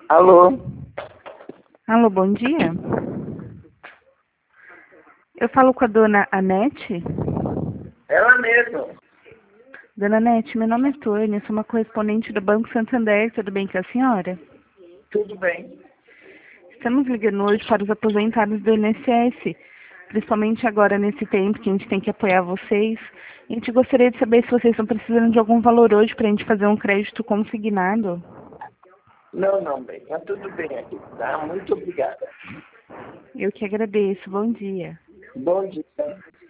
Alô? Alô, bom dia. Eu falo com a dona Anete. Ela mesmo. Dona Anete, meu nome é Tônia, sou uma correspondente do Banco Santander. Tudo bem com a senhora? Tudo bem. Estamos ligando hoje para os aposentados do INSS, principalmente agora nesse tempo que a gente tem que apoiar vocês. A gente gostaria de saber se vocês estão precisando de algum valor hoje para a gente fazer um crédito consignado. Não, bem. Tá tudo bem aqui, tá? Muito obrigada. Eu que agradeço. Bom dia. Bom dia.